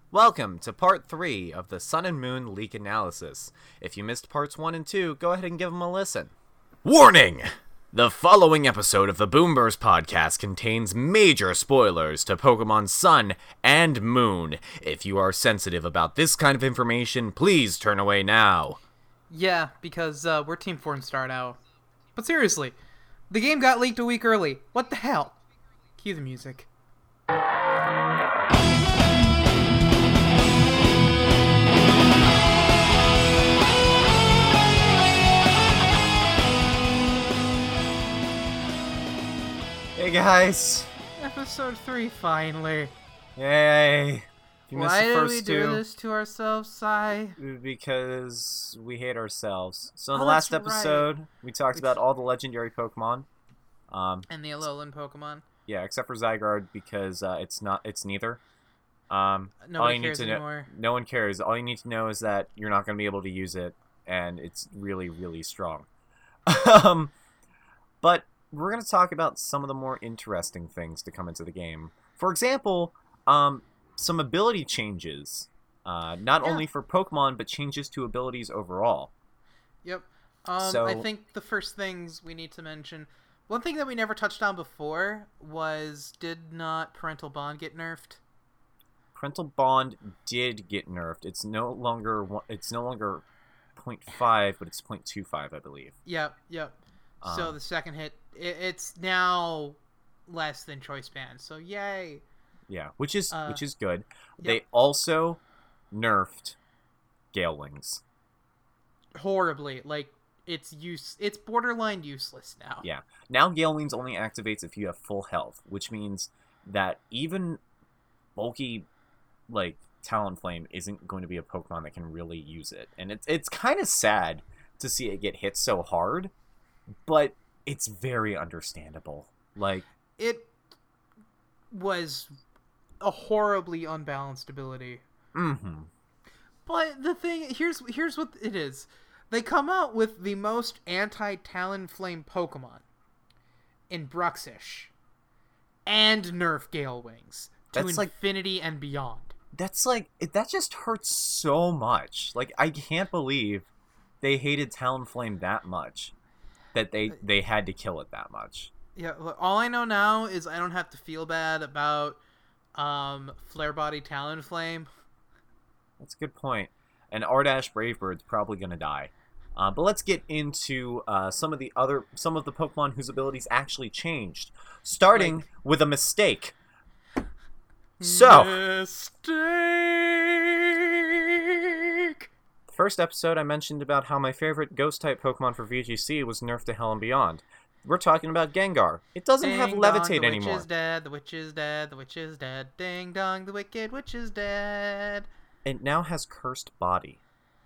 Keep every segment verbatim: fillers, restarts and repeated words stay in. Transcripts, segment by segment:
Welcome to part three of the Sun and Moon leak analysis. If you missed parts one and two, go ahead and give them a listen. Warning! The following episode of the Boomers podcast contains major spoilers to Pokemon Sun and Moon. If you are sensitive about this kind of information, please turn away now. Yeah, because uh, we're Team four and Start Out. But seriously, the game got leaked a week early. What the hell? Cue the music. Hey guys! Episode three, finally. Yay! If you missed Why the did first we two, do this to ourselves, Sai? because we hate ourselves. So in Oh, the last that's right. episode, we talked We- about all the legendary Pokemon. Um, And the Alolan Pokemon. yeah, except for Zygarde because uh, it's not. It's neither. Um, all Nobody you need cares to know, anymore. no one cares. All you need to know is that you're not going to be able to use it, and it's really, really strong. um, but we're going to talk about some of the more interesting things to come into the game. For example, um, some ability changes, uh, not Yeah. only for Pokemon, but changes to abilities overall. Yep. Um, So- I think the first things we need to mention... One thing that we never touched on before was, did not Parental Bond get nerfed? Parental Bond did get nerfed. It's no longer one- it's no longer zero point five, but it's zero point two five, I believe. Yep, yep. So Um, the second hit, it, it's now less than Choice Band. So yay! Yeah, which is Uh, which is good. yep. They also nerfed Gale Wings. Horribly, like it's use, it's borderline useless now. Yeah. Now Gale Wings only activates if you have full health, which means that even bulky like Talonflame isn't going to be a Pokemon that can really use it. And it's it's kind of sad to see it get hit so hard, but it's very understandable. Like It was a horribly unbalanced ability. mhm. But the thing here's here's what it is. They come out with the most anti-Talonflame Pokemon in Bruxish and nerf Gale Wings to That's like- infinity and beyond. That's like it, that just hurts so much. Like I can't believe they hated Talonflame that much that they they had to kill it that much. Yeah, look, all I know now is I don't have to feel bad about um, Flare Body Talonflame. That's a good point. And Ardash Bravebird's probably gonna die. Uh, but let's get into uh, some of the other some of the Pokemon whose abilities actually changed, starting Like- with a mistake. So, Mistake! first episode I mentioned about how my favorite Ghost-type Pokemon for V G C was nerfed to Hell and Beyond. We're talking about Gengar. It doesn't have Ding dong, Levitate the anymore. witch is dead, the witch is dead, the witch is dead. Ding dong, the wicked witch is dead. It now has Cursed Body.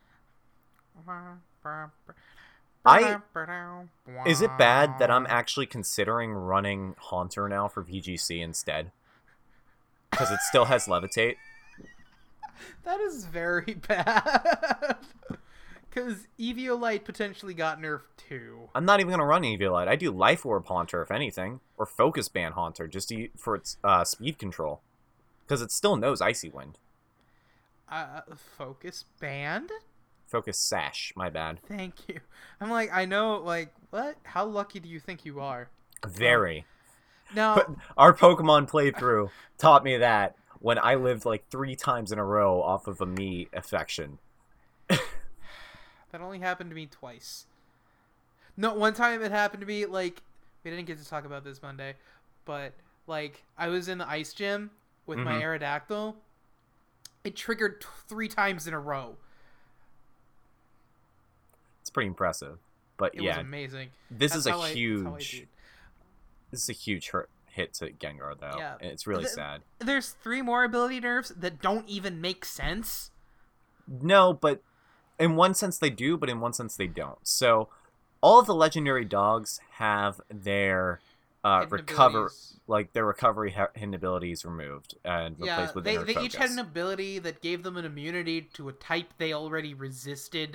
I- Is it bad that I'm actually considering running Haunter now for V G C instead? Because it still has Levitate? That is very bad. Because Eviolite potentially got nerfed too. I'm not even going to run Eviolite. I do Life Orb Haunter, if anything. Or Focus Band Haunter, just to, for its uh, speed control. Because it still knows Icy Wind. Uh, focus band? Focus Sash, my bad. Thank you. I'm like, I know, like, what? How lucky do you think you are? Very. Now, But our Pokemon playthrough taught me that when I lived like three times in a row off of a me affection. that only happened to me twice. No, one time it happened to me, like, we didn't get to talk about this Monday, but, like, I was in the ice gym with my Mhm. Aerodactyl. It triggered t- three times in a row. It's pretty impressive. But It yeah, was amazing. this That's is a how I- that's how I huge... did. This is a huge hurt, hit to Gengar, though. Yeah. And it's really The- sad. There's three more ability nerfs that don't even make sense. No, but in one sense they do, but in one sense they don't. So, all of the legendary dogs have their uh, Hidden recover, abilities. like their recovery ha- hidden abilities removed and Yeah, replaced with they, inner they focus. each had an ability that gave them an immunity to a type they already resisted.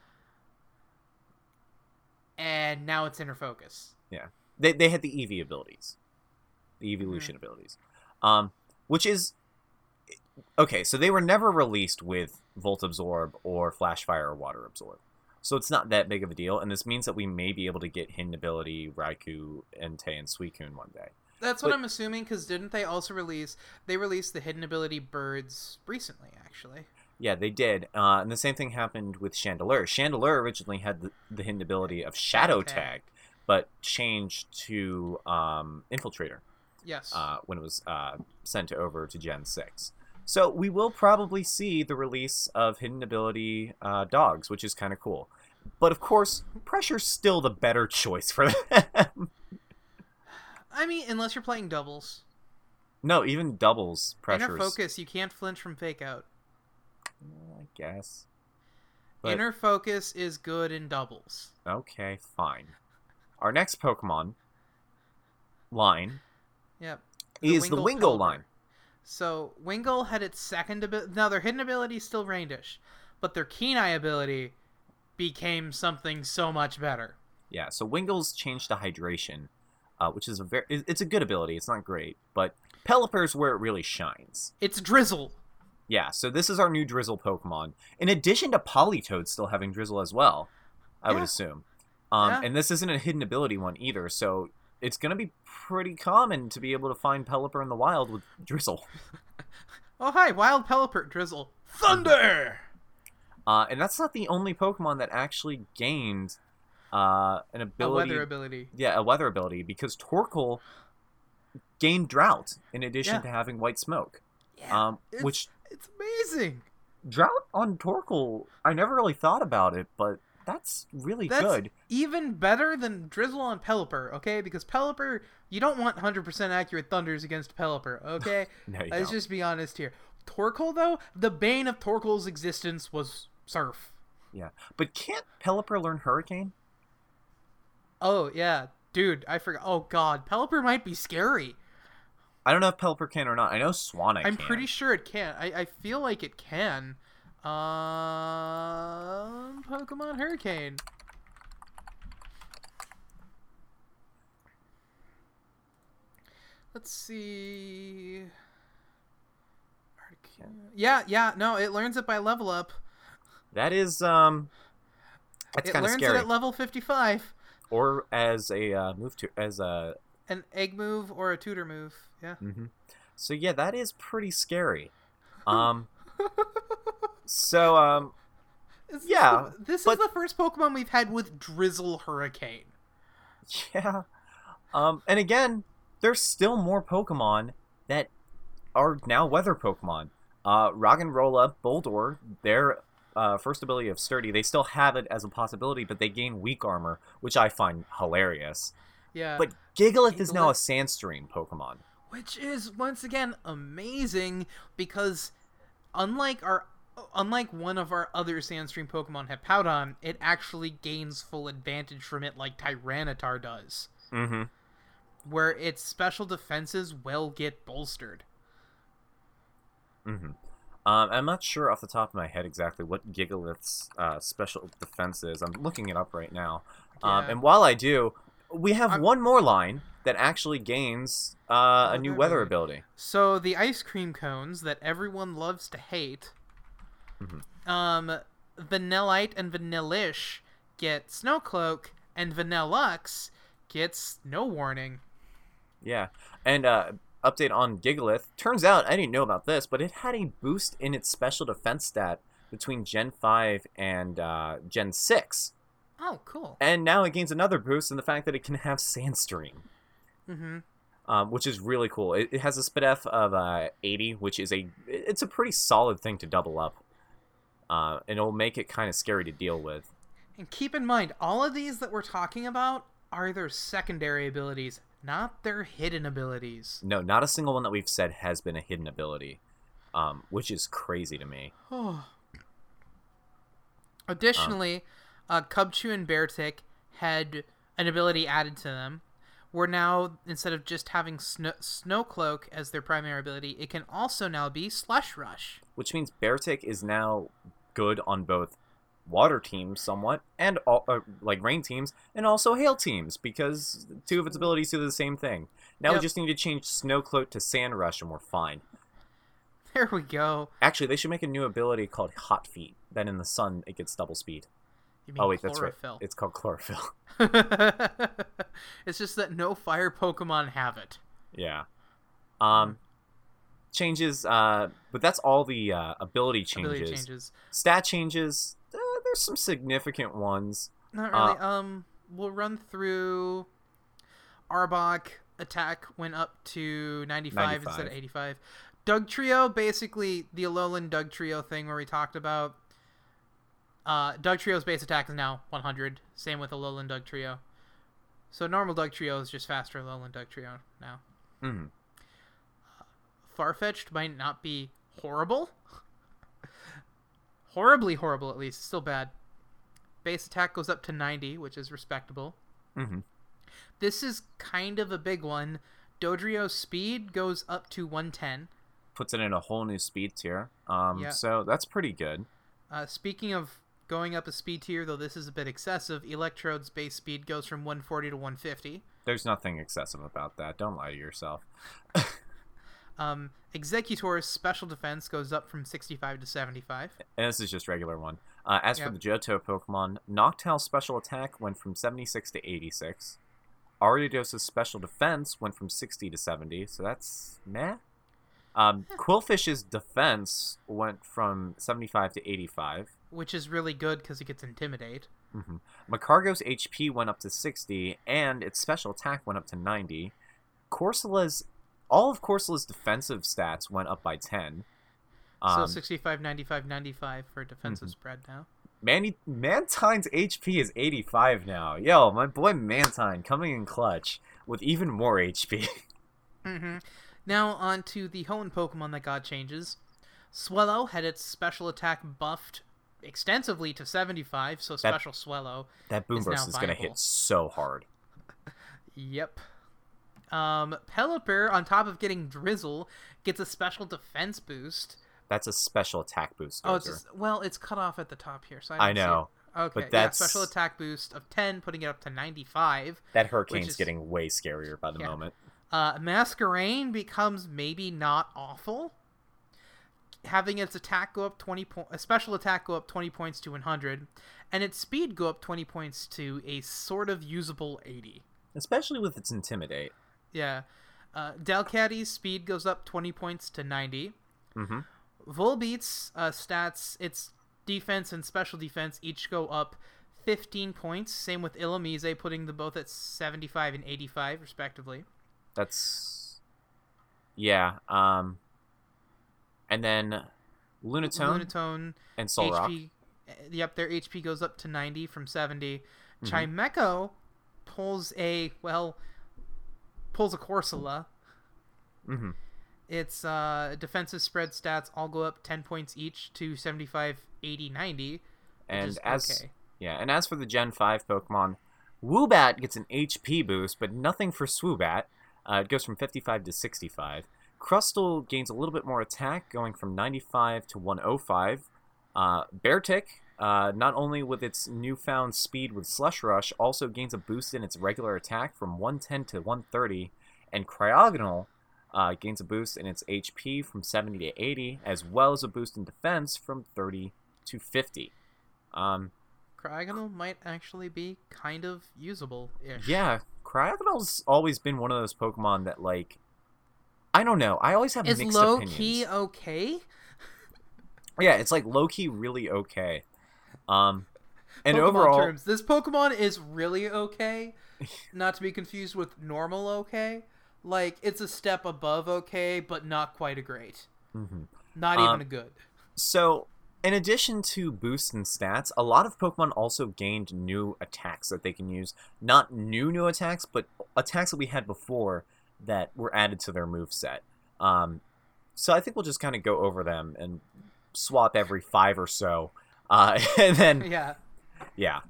And now it's inner focus. They they had the Eevee abilities, the evolution Mm-hmm. abilities, um, which is okay, so they were never released with Volt Absorb or Flash Fire or Water Absorb. So it's not that big of a deal, and this means that we may be able to get Hidden Ability, Raikou, Entei, and Suicune one day. That's what But- I'm assuming, because didn't they also release... They released the Hidden Ability birds recently, actually. Yeah, they did. Uh, and the same thing happened with Chandelure. Chandelure originally had the, the hidden ability of Shadow Okay. Tag, but changed to um, Infiltrator Yes. uh, when it was uh, sent over to Gen six. So we will probably see the release of hidden ability uh, dogs, which is kind of cool. But of course, Pressure's still the better choice for them. I mean, unless you're playing doubles. No, even doubles Pressure's. Inner Focus, you can't flinch from Fake Out. I guess. But- Inner Focus is good in doubles. Okay, fine. Our next Pokemon line Yep. is the Wingull Wingull Pelipper. line. So, Wingull had its second ability. Now, their hidden ability is still Raindish, but their Keen Eye ability became something so much better. Yeah, so Wingull's changed to Hydration, uh, which is a very it's a good ability. It's not great, but Pelipper's where it really shines. It's Drizzle. Yeah, so this is our new Drizzle Pokemon. In addition to Politoed still having Drizzle as well, I would Yeah. assume. Um, Yeah. And this isn't a hidden ability one either, so it's going to be pretty common to be able to find Pelipper in the wild with Drizzle. Oh, hi, Wild Pelipper, Drizzle. Thunder! Uh, and that's not the only Pokemon that actually gained uh, an A ability. weather ability. Yeah, a weather ability, because Torkoal gained Drought in addition Yeah. to having White Smoke. Yeah, Um, it's, which it's amazing. Drought on Torkoal, I never really thought about it, but that's really That's good. even better than Drizzle on Pelipper, okay? Because Pelipper, you don't want one hundred percent accurate Thunders against Pelipper, okay? No, you Let's don't. just be honest here. Torkoal, though, the bane of Torkoal's existence was Surf. Yeah, but can't Pelipper learn Hurricane? Oh, yeah. Dude, I forgot. Oh, God. Pelipper might be scary. I don't know if Pelipper can or not. I know Swanna I'm can. pretty sure it can. I, I feel like it can. Um, Pokemon Hurricane. Let's see. Articuno- Yeah, yeah, no, it learns it by level up. That is, um, that's It kind of learns scary. it at level fifty-five. Or as a uh, move to as a. An egg move or a tutor move. Yeah. Mm-hmm. So yeah, that is pretty scary. Um. so um. Is this Yeah, the- this but- is the first Pokemon we've had with Drizzle Hurricane. Yeah. Um, and again, there's still more Pokemon that are now weather Pokemon. Uh, Roggenrola, Boldor, their uh, first ability of Sturdy, they still have it as a possibility, but they gain weak armor, which I find hilarious. Yeah. But Gigalith is now a Gigalith- Sandstream Pokemon. Which is once again amazing because unlike our unlike one of our other Sandstream Pokemon, Hippowdon, it actually gains full advantage from it like Tyranitar does, Mm-hmm. where its special defenses will get bolstered. Mm-hmm. Um, I'm not sure off the top of my head exactly what Gigalith's uh, special defense is. I'm looking it up right now. Um, Yeah. and while I do, we have I'm- one more line that actually gains uh, a Oh, new there weather we- ability. So the ice cream cones that everyone loves to hate, um, Vanillite and Vanillish get Snow Cloak, and Vanillux gets Snow Warning. Yeah, and uh, update on Gigalith. Turns out, I didn't know about this, but it had a boost in its special defense stat between Gen five and uh, Gen six. Oh, cool. And now it gains another boost in the fact that it can have Sandstream, Mm-hmm. um, which is really cool. It, it has a SpDef of uh, eighty, which is a it's a pretty solid thing to double up. Uh, and it'll make it kind of scary to deal with. And keep in mind, all of these that we're talking about are their secondary abilities, not their hidden abilities. No, not a single one that we've said has been a hidden ability, um, which is crazy to me. Additionally, uh, Cubchoo and Beartick had an ability added to them, where now, instead of just having Snow, Snow Cloak as their primary ability, it can also now be Slush Rush. Which means Beartick is now good on both water teams somewhat, and all, uh, like rain teams, and also hail teams, because two of its abilities do the same thing. Now Yep. we just need to change Snowcloak to Sand Rush and we're fine. There we go. Actually, they should make a new ability called Hot Feet. Then in the sun, it gets double speed. You mean Oh, wait, chlorophyll. that's right. It's called Chlorophyll. It's just that no fire Pokemon have it. Yeah. Um, changes, uh, but that's all the uh, ability changes. Ability changes. Stat changes, uh, there's some significant ones. Not really. Uh, um, we'll run through. Arbok attack went up to ninety-five, ninety-five. instead of eighty-five. Doug Trio, basically the Alolan Doug Trio thing where we talked about. Uh, Doug Trio's base attack is now one hundred. Same with Alolan Doug Trio. So normal Doug Trio is just faster Alolan Doug Trio now. Mm-hmm. Uh, Farfetch'd might not be horrible. Horribly horrible, at least. Still bad. Base attack goes up to ninety, which is respectable. Mm-hmm. This is kind of a big one. Dodrio's speed goes up to one ten. Puts it in a whole new speed tier. Um, Yeah. So that's pretty good. Uh, speaking of going up a speed tier, though this is a bit excessive, Electrode's base speed goes from one forty to one fifty. There's nothing excessive about that. Don't lie to yourself. Um, Executor's special defense goes up from sixty-five to seventy-five. And this is just regular one. Uh, as Yep. for the Johto Pokemon, Noctowl's special attack went from seventy-six to eighty-six. Ariados's special defense went from sixty to seventy, so that's meh. Um, Quillfish's defense went from seventy-five to eighty-five. Which is really good because it gets Intimidate. Mm-hmm. Macargo's H P went up to sixty, and its special attack went up to ninety. Corsola's, all of Corsola's defensive stats went up by ten. So Um, sixty-five, ninety-five, ninety-five for defensive mhm. spread now. Manny, Mantine's H P is eighty-five now. Yo, my boy Mantine coming in clutch with even more H P. Mm-hmm. Now on to the Hoenn Pokemon that got changes. Swellow had its special attack buffed extensively to seventy-five, so special Swellow. That Boom It's Burst now is going to viable. hit so hard. Yep. Um, Pelipper, on top of getting Drizzle, gets a special defense boost. That's a special attack boost. Oh, it's Dozer. just, well, it's cut off at the top here, so I, I don't see know. it. Okay, but that's- yeah, special attack boost of ten, putting it up to ninety-five. That Hurricane's which is- getting way scarier by the Yeah. moment. Uh, Masquerain becomes maybe not awful, having its attack go up twenty points, a special attack go up twenty points to one hundred, and its speed go up twenty points to a sort of usable eighty. Especially with its Intimidate. Yeah. Uh, Delcatty's speed goes up twenty points to ninety. Mm-hmm. Volbeat's uh, stats, its defense and special defense each go up fifteen points. Same with Illumise, putting them both at seventy-five and eighty-five, respectively. That's... Yeah. Um... And then Lunatone, Lunatone, and Solrock. H P, uh, yep, their H P goes up to ninety from seventy. Mhm. Chimecho pulls a, well, pulls a Corsola. Mm-hmm. Its uh, defensive spread stats all go up ten points each to seventy-five, eighty, ninety. Which And is as okay. yeah, and as for the Gen five Pokemon, Woobat gets an H P boost, but nothing for Swoobat. Uh, it goes from fifty-five to sixty-five. Crustle gains a little bit more attack, going from ninety-five to one oh five. Uh, Beartic, uh, not only with its newfound speed with Slush Rush, also gains a boost in its regular attack from one ten to one thirty. And Cryogonal uh, gains a boost in its H P from seventy to eighty, as well as a boost in defense from thirty to fifty. Um, Cryogonal might actually be kind of usable-ish. yeah, Cryogonal's always been one of those Pokemon that, like, I don't know. I always have Is mixed low opinions. key okay? Yeah, it's like low key really okay. Um, and Pokemon overall, terms, this Pokemon is really okay, not to be confused with normal okay. Like, it's a step above okay, but not quite a great. mhm. Not Um, even a good. So in addition to boosts and stats, a lot of Pokemon also gained new attacks that they can use. Not new new attacks, but attacks that we had before that were added to their moveset. Um, so I think we'll just kind of go over them and swap every five or so. Uh, and then, Yeah. yeah.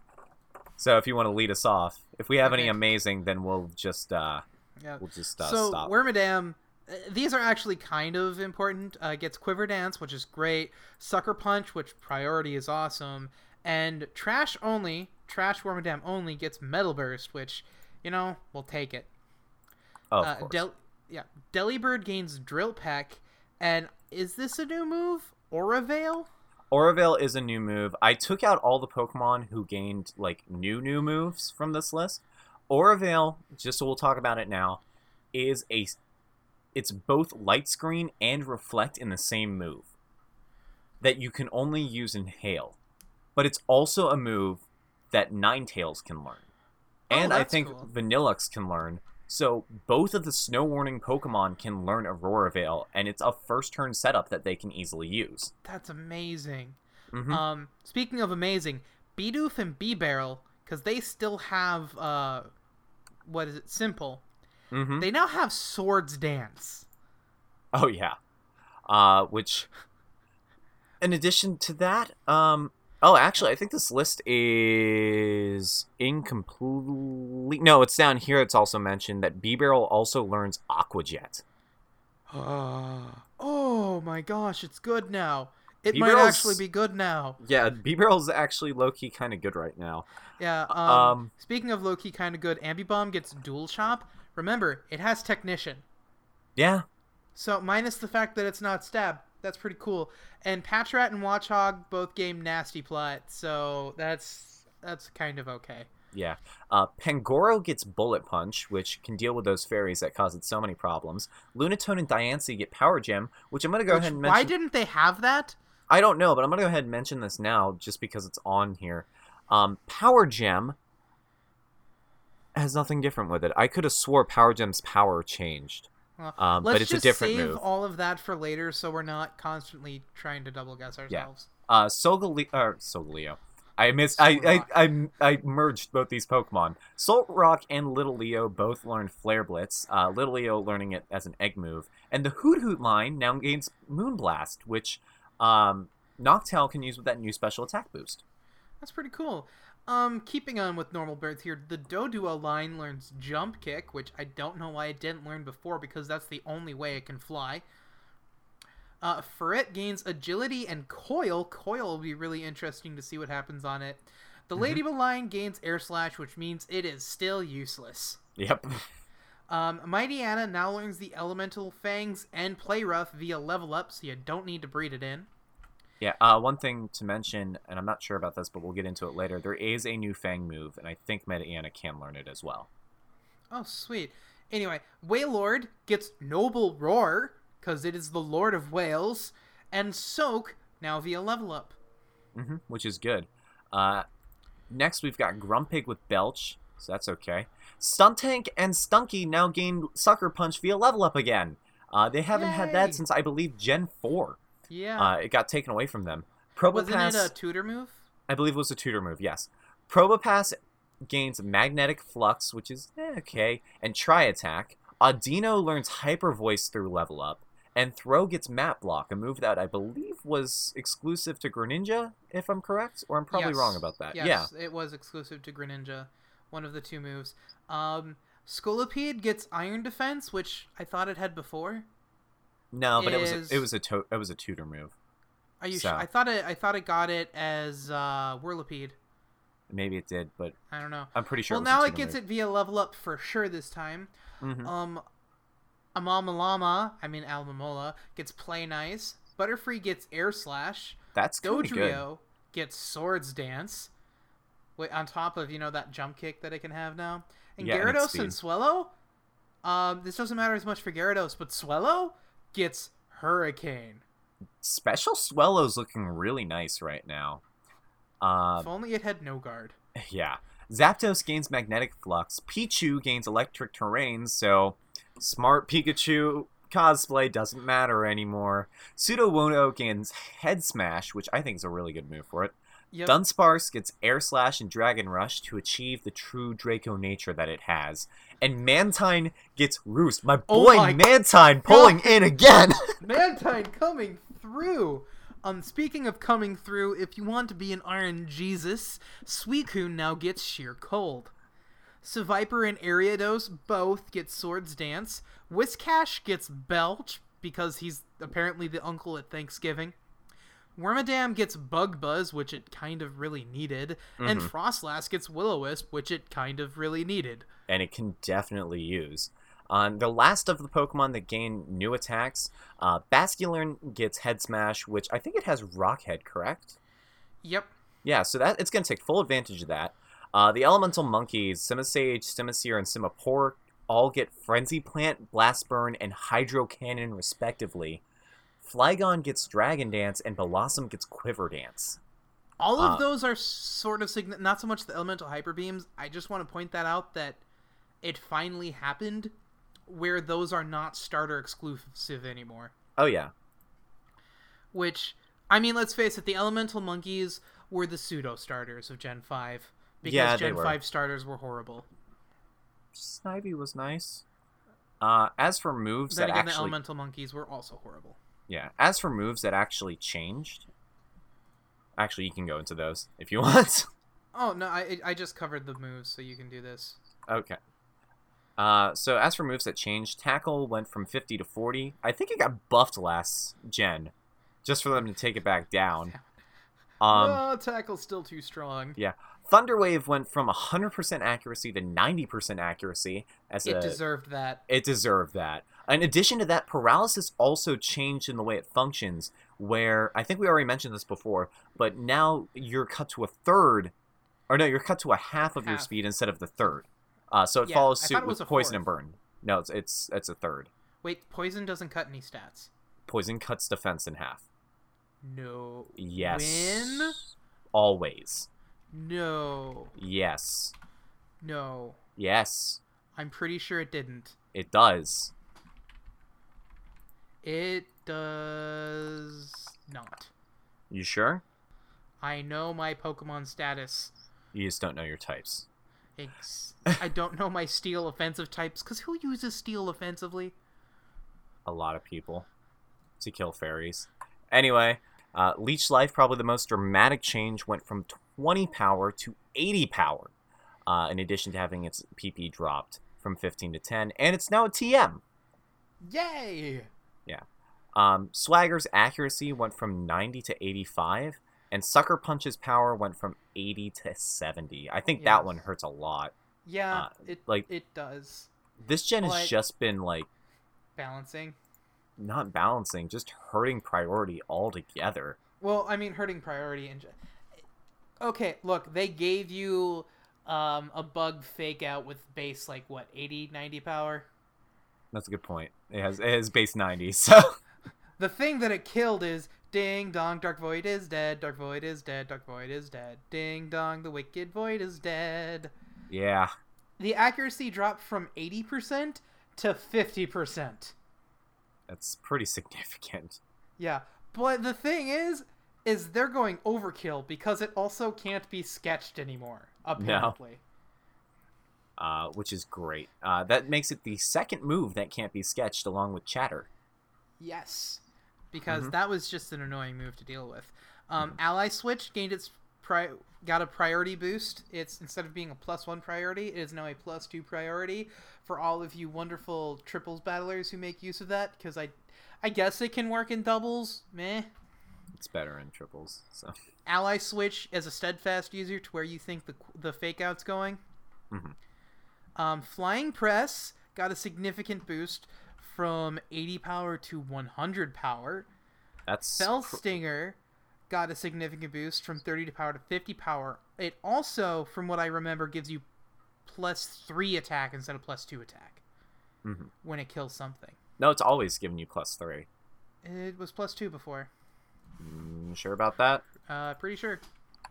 So if you want to lead us off, if we have any Okay. amazing, then we'll just uh, Yeah. we'll just uh, so, stop. Wormadam, uh, these are actually kind of important. Uh, gets Quiver Dance, which is great. Sucker Punch, which priority is awesome. And Trash only, Trash Wormadam only gets Metal Burst, which, you know, we'll take it. Oh, of uh, course. Del- yeah, Delibird gains Drill Peck, and is this a new move? Aura Veil? Aura Veil is a new move. I took out all the Pokemon who gained, like, new new moves from this list. Aura Veil, just so we'll talk about it now, is a... It's both Light Screen and Reflect in the same move that you can only use in Hail. But it's also a move that Ninetales can learn. And oh, I think cool. Vanillux can learn. So both of the Snow Warning Pokemon can learn Aurora Veil, and it's a first turn setup that they can easily use. That's amazing. Mm-hmm. Um, speaking of amazing, Bidoof and B-Barrel, because they still have, uh, what is it, Simple. Mm-hmm. They now have Swords Dance. Oh, yeah. Uh, which, in addition to that, um... Oh, actually, I think this list is incomplete. No, it's down here. It's also mentioned that B-Barrel also learns Aqua Jet. Oh my gosh, it's good now. It might B-Barrel's... actually be good now. Yeah, B-Barrel's actually low-key kind of good right now. Yeah, um, Um, speaking of low-key kind of good, Ambibomb gets Dual Chop. Remember, it has Technician. Yeah. So, minus the fact that it's not Stab. That's pretty cool. And Patrat and Watchog both game Nasty Plot, so that's that's kind of okay. Yeah. Uh, Pangoro gets Bullet Punch, which can deal with those fairies that cause it so many problems. Lunatone and Diancie get Power Gem, which I'm going to go Which, ahead and mention. Why didn't they have that? I don't know, but I'm going to go ahead and mention this now just because it's on here. Um, Power Gem has nothing different with it. I could have swore Power Gem's power changed. Well, Um, let's but it's a just different save move. all of that for later, so we're not constantly trying to double guess ourselves. Uh, Solgaleo, or Solgaleo. I missed. I, I I I merged both these Pokemon. Solrock and Little Leo both learned Flare Blitz. Uh, Little Leo learning it as an egg move, and the Hoot Hoot line now gains Moonblast, which um, Noctowl can use with that new special attack boost. That's pretty cool. Um, keeping on with normal birds here, the Doduo line learns Jump Kick, which I don't know why it didn't learn before, because that's the only way it can fly. Uh, Ferret gains Agility and Coil. Coil will be really interesting to see what happens on it. The Mm-hmm. Ladybug line gains Air Slash, which means it is still useless. Yep. Um, Mighty Anna now learns the Elemental Fangs and Play Rough via level up, so you don't need to breed it in. Yeah, uh, one thing to mention, and I'm not sure about this, but we'll get into it later, there is a new Fang move, and I think Mediana can learn it as well. Oh, sweet. Anyway, Wailord gets Noble Roar, because it is the Lord of Wales, and Soak, now via level up. Mm-hmm, which is good. Uh, next, we've got Grumpig with Belch, so that's okay. Stuntank and Stunky now gain Sucker Punch via level up again. Uh, they haven't Yay! had that since, I believe, Gen four. Yeah. Uh, it got taken away from them. Probopass, Wasn't it a tutor move? I believe it was a tutor move, yes. Probopass gains Magnetic Flux, which is eh, okay, and Tri-Attack. Audino learns Hyper Voice through level up, and Throw gets Map Block, a move that I believe was exclusive to Greninja, if I'm correct, or I'm probably Yes. wrong about that. Yes, Yeah. it was exclusive to Greninja, one of the two moves. Um, Scolipede gets Iron Defense, which I thought it had before. No, but is- it was a, it was a to- it was a tutor move. Are you So. sure? I thought it. I thought it got it as uh, Whirlipede. Maybe it did, but I don't know. I'm pretty sure. Well, it was now a it tutor gets move. it via level up for sure this time. Mhm. Um, Amamalama, I mean Almamola, gets Play Nice. Butterfree gets Air Slash. That's pretty good. Dodrio gets Swords Dance. Wait, on top of, you know, that jump kick that it can have now. And Yeah, and its Gyarados and speed. Swellow, um, this doesn't matter as much for Gyarados, but Swellow gets Hurricane. Special Swellow's looking really nice right now. Uh, If only it had no guard. yeah. Zapdos gains Magnetic Flux. Pichu gains Electric Terrain, so smart Pikachu cosplay doesn't matter anymore. Sudowoodo gains Head Smash, which I think is a really good move for it. Yep. Dunsparce gets Air Slash and Dragon Rush to achieve the true Draco nature that it has. And Mantine gets Roost. My Oh boy my Mantine pulling in again! Mantine coming through! Um, speaking of coming through, if you want to be an Iron Jesus, Suicune now gets Sheer Cold. Seviper and Ariados both get Swords Dance. Whiscash gets Belch, because he's apparently the uncle at Thanksgiving. Wormadam gets Bug Buzz, which it kind of really needed. And Frostlass gets Will-O-Wisp, which it kind of really needed. And it can definitely use. On the last of the Pokemon that gain new attacks, uh, Basculin gets Head Smash, which I think it has Rock Head, correct? Yep. Yeah, so that it's going to take full advantage of that. Uh, the Elemental Monkeys, Simisage, Simisear, and Simapore all get Frenzy Plant, Blast Burn, and Hydro Cannon, respectively. Flygon gets Dragon Dance, and Blossom gets Quiver Dance. All of uh, those are sort of sign- not so much the Elemental Hyper Beams. I just want to point that out that it finally happened where those are not starter exclusive anymore. Oh, yeah. Which, I mean, let's face it, the Elemental Monkeys were the pseudo-starters of Gen five. Because Yeah, they Gen were. five starters were horrible. Snivy was nice. Uh, as for moves Then that again, actually... the Elemental Monkeys were also horrible. Yeah, as for moves that actually changed... Actually, you can go into those if you want. Oh, no, I I just covered the moves, so you can do this. Okay. Uh, so as for moves that changed, Tackle went from fifty to forty. I think it got buffed last gen, just for them to take it back down. Um, oh, Tackle's still too strong. yeah. Thunder Wave went from one hundred percent accuracy to ninety percent accuracy. As It a, deserved that. It deserved that. In addition to that, Paralysis also changed in the way it functions, where, I think we already mentioned this before, but now you're cut to a third, or no, you're cut to a half of your Half. speed instead of the third. Uh, so it Yeah, follows I suit thought it was with a Poison fourth. and Burn. No, it's, it's it's a third. Wait, Poison doesn't cut any stats. Poison cuts defense in half. No. Yes. When? Always. No. Yes. No. Yes. I'm pretty sure it didn't. It does. It does not. You sure? I know my Pokemon status. You just don't know your types. Ex- I don't know my Steel offensive types, because who uses Steel offensively? A lot of people. To kill fairies. Anyway, uh, Leech Life, probably the most dramatic change, went from twenty power to eighty power. Uh, in addition to having its P P dropped from fifteen to ten. And it's now a T M. Yay! Yeah. Um, Swagger's accuracy went from ninety to eighty-five. And Sucker Punch's power went from eighty to seventy. I think that Yes. one hurts a lot. Yeah, Uh, it like- it does. This gen has Like- just been, like, Balancing. not balancing, just hurting priority altogether. Well, I mean, hurting priority and. Okay, look, they gave you um, a bug fake out with base like what eighty, ninety power. That's a good point. It has, it has base ninety, so... The thing that it killed is ding dong, Dark Void is dead, Dark Void is dead, Dark Void is dead, ding dong, the Wicked Void is dead. Yeah. The accuracy dropped from eighty percent to fifty percent. That's pretty significant. Yeah, but the thing is, is they're going overkill because it also can't be sketched anymore, apparently. Uh, which is great. Uh, that makes it the second move that can't be sketched along with Chatter. Yes, because Mhm. that was just an annoying move to deal with. Um, Mhm. Ally Switch gained its pri- got a priority boost. It's instead of being a plus one priority, it is now a plus two priority for all of you wonderful triples battlers who make use of that. Because I, I guess it can work in doubles. Meh. It's better in triples, so... Ally Switch as a steadfast user to where you think the the fake out's going. Mhm. Um, Flying Press got a significant boost from eighty power to one hundred power. That's... Fell cr- Stinger got a significant boost from thirty to power to fifty power. It also, from what I remember, gives you plus three attack instead of plus two attack Mhm. when it kills something. No, it's always giving you plus three. It was plus two before. Mm, sure about that? Uh, pretty sure.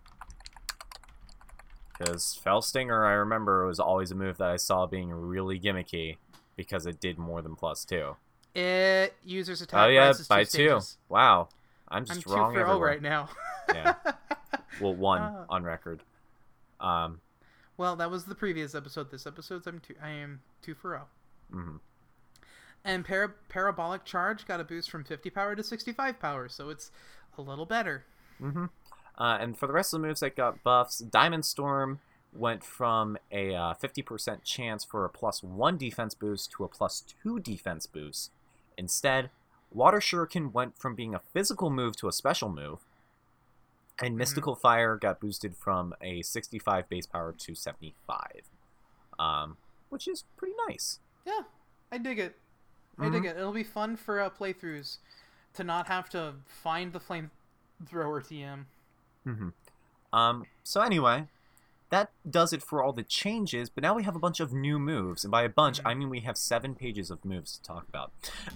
Because Fell Stinger, I remember, was always a move that I saw being really gimmicky because it did more than plus two. It users attack Oh yeah, rises by two. two. stages. Wow. I'm I'm just two wrong for oh everywhere. right now. Yeah. Well, one Uh. on record. Um, Well, that was the previous episode. This episode's I'm two. I am two for oh. mhm. And para- Parabolic Charge got a boost from fifty power to sixty-five power, so it's a little better. Mm-hmm. Uh, and for the rest of the moves that got buffs, Diamond Storm went from a uh, fifty percent chance for a plus one defense boost to a plus two defense boost. Instead, Water Shuriken went from being a physical move to a special move. And Mystical Fire got boosted from a sixty-five base power to seventy-five. Um, which is pretty nice. Yeah. I dig it. I Mm-hmm. dig it. It'll be fun for uh, playthroughs to not have to find the flamethrower T M. Mm-hmm. Um, so anyway, that does it for all the changes, but now we have a bunch of new moves. And by a bunch, Mm-hmm. I mean we have seven pages of moves to talk about.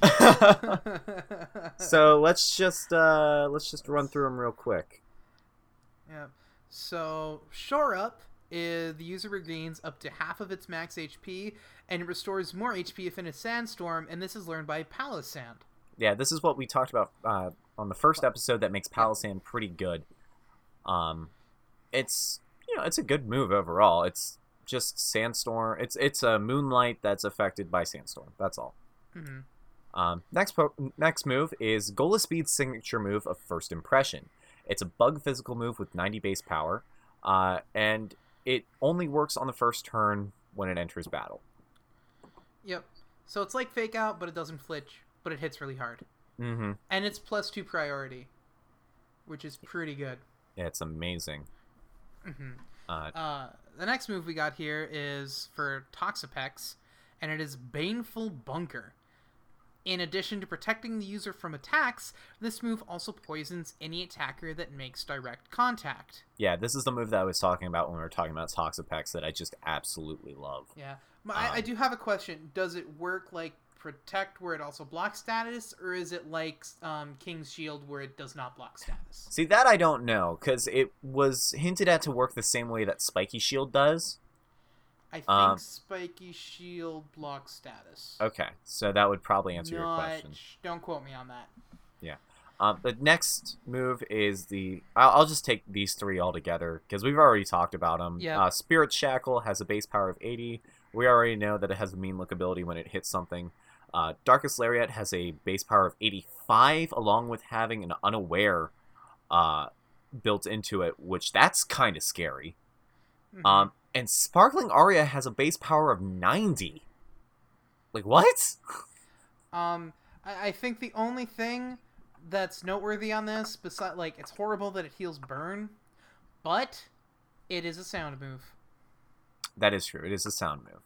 So let's just uh, let's just run through them real quick. Yeah. So, Shore Up is the user regains up to half of its max H P, and it restores more H P if in a sandstorm, and this is learned by Palisand. Yeah, this is what we talked about uh, on the first episode that makes Palisand pretty good. Um, it's you know it's a good move overall. It's just sandstorm. It's it's a moonlight that's affected by sandstorm. That's all. Mm-hmm. Um, next po- next move is Gola Speed's signature move of First Impression. It's a bug physical move with ninety base power, uh, and it only works on the first turn when it enters battle. Yep. So it's like Fake Out, but it doesn't flinch, but it hits really hard. Mm-hmm. And it's plus two priority, which is pretty good. Yeah, it's amazing. Mm-hmm. Uh, Uh, the next move we got here is for Toxapex, and it is Baneful Bunker. In addition to protecting the user from attacks, this move also poisons any attacker that makes direct contact. yeah, this is the move that I was talking about when we were talking about Toxapex that I just absolutely love. Yeah. But I, I do have a question. Does it work like Protect where it also blocks status, or is it like um, King's Shield where it does not block status? See, that I don't know, because it was hinted at to work the same way that Spiky Shield does. I think Um, Spiky Shield blocks status. Okay, so that would probably answer your Not- question. Don't quote me on that. Yeah. Uh, the next move is the... I'll, I'll just take these three all together, because we've already talked about them. Yep. Uh, Spirit Shackle has a base power of eighty. We already know that it has a mean look ability when it hits something. Uh, Darkest Lariat has a base power of eighty-five, along with having an Unaware uh, built into it, which that's kind of scary. Mhm. Um, and Sparkling Aria has a base power of ninety. Like, what? Um, I, I think the only thing that's noteworthy on this, besides, like, it's horrible that it heals burn, but it is a sound move. That is true. It is a sound move.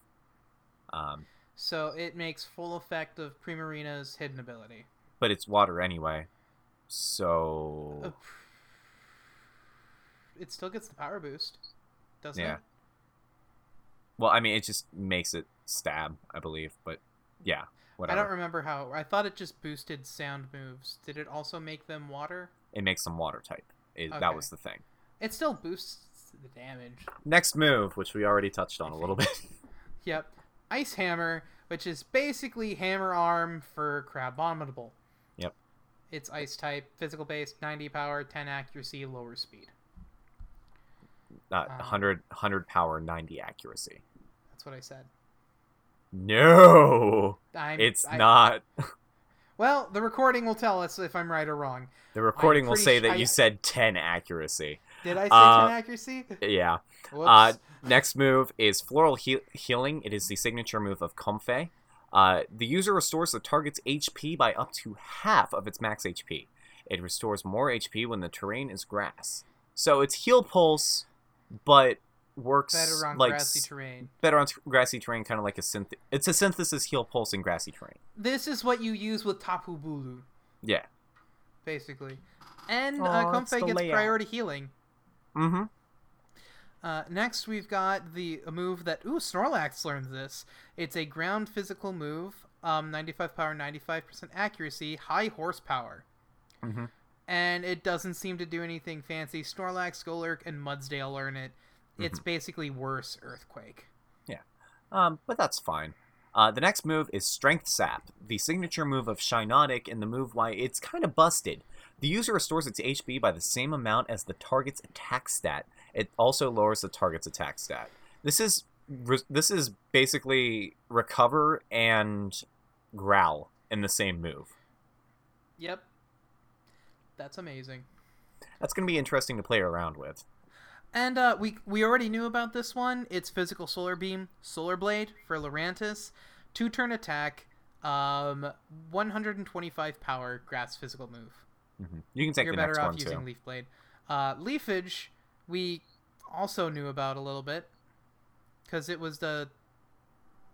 Um, So it makes full effect of Primarina's hidden ability. but it's water anyway. So... Uh, It still gets the power boost, doesn't Yeah. it? Well, I mean, it just makes it stab, I believe. But, yeah, whatever. I don't remember how. I thought it just boosted sound moves. Did it also make them water? It makes them water type. It, Okay. That was the thing. It still boosts the damage. Next move, which we already touched on a little bit. Yep. Ice Hammer, which is basically Hammer Arm for Crabominable. Yep. It's ice type, physical base, ninety power, ten accuracy, lower speed. Uh, Um, one hundred, one hundred power, ninety accuracy. That's what I said. No! I'm, It's I- not. Well, the recording will tell us if I'm right or wrong. The recording will pretty say sh- that I- you said ten accuracy. Did I say Uh, ten accuracy? Yeah. Whoops. Uh, next move is Floral heal- Healing. It is the signature move of Comfey. Uh, the user restores the target's H P by up to half of its max H P. It restores more H P when the terrain is grass. So it's Heal Pulse, but works Better on like grassy s- terrain. better on t- grassy terrain, kind of like a synth. It's a synthesis Heal Pulse in grassy terrain. This is what you use with Tapu Bulu, Yeah. basically. And Aw, uh, it's the Comfey gets layout. priority healing. Mm-hmm. Uh, next, we've got the a move that... Ooh, Snorlax learns this. It's a ground physical move. Um, ninety-five power, ninety-five percent accuracy, high horsepower. Mm-hmm. And it doesn't seem to do anything fancy. Snorlax, Golurk, and Mudsdale learn it. It's basically worse Earthquake. Um, but that's fine. Uh, the next move is Strength Sap, the signature move of Shinotic, and the move why it's kind of busted. The user restores its H P by the same amount as the target's attack stat. It also lowers the target's attack stat. This is re- this is basically Recover and Growl in the same move. Yep. That's amazing. That's going to be interesting to play around with. And uh, we we already knew about this one. It's Physical Solar Beam, Solar Blade for Lurantis, two turn attack, um, one hundred twenty-five power, grass physical move. Mm-hmm. You can take You're the better next off one using too. Leaf Blade. Uh, Leafage, we also knew about a little bit because it was the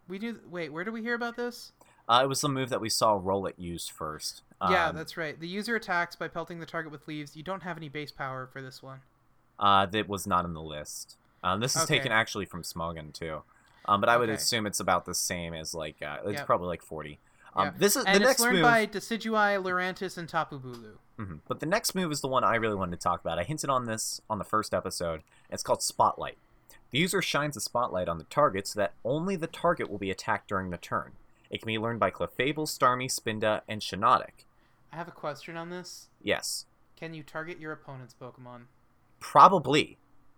We do. Wait, where did we hear about this? Uh, it was the move that we saw Rollet use first. Um, Yeah, that's right. The user attacks by pelting the target with leaves. You don't have any base power for this one. Uh, that was not in the list. Um, this is Okay. taken actually from Smogon too. Um, but I would Okay. assume it's about the same as like uh, it's Yep. probably like forty. Um, Yeah. This is and the it's next learned move. by Decidueye, Lurantis, and Tapu Bulu. hmm But the next move is the one I really wanted to talk about. I hinted on this on the first episode. It's called Spotlight. The user shines a spotlight on the target so that only the target will be attacked during the turn. It can be learned by Clefable, Starmie, Spinda, and Shiinotic. I have a question on this. Yes. Can you target your opponent's Pokemon? Probably.